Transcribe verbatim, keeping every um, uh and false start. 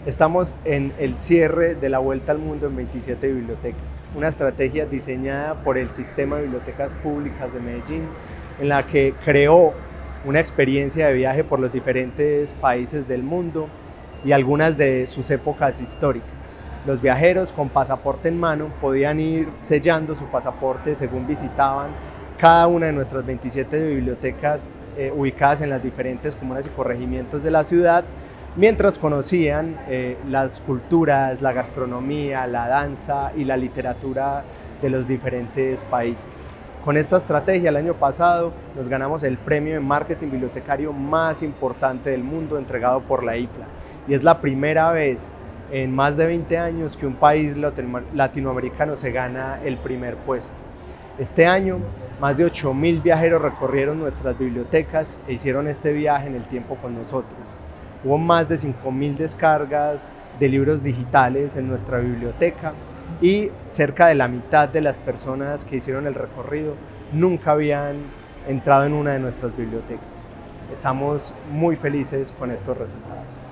Estamos en el cierre de la Vuelta al Mundo en veintisiete bibliotecas, una estrategia diseñada por el Sistema de Bibliotecas Públicas de Medellín, en la que creó una experiencia de viaje por los diferentes países del mundo y algunas de sus épocas históricas. Los viajeros con pasaporte en mano podían ir sellando su pasaporte según visitaban cada una de nuestras veintisiete bibliotecas eh, ubicadas en las diferentes comunas y corregimientos de la ciudad, mientras conocían eh, las culturas, la gastronomía, la danza y la literatura de los diferentes países. Con esta estrategia, el año pasado nos ganamos el premio de marketing bibliotecario más importante del mundo entregado por la I P L A, y es la primera vez en más de veinte años que un país latinoamericano se gana el primer puesto. Este año, más de ocho mil viajeros recorrieron nuestras bibliotecas e hicieron este viaje en el tiempo con nosotros. Hubo más de cinco mil descargas de libros digitales en nuestra biblioteca y cerca de la mitad de las personas que hicieron el recorrido nunca habían entrado en una de nuestras bibliotecas. Estamos muy felices con estos resultados.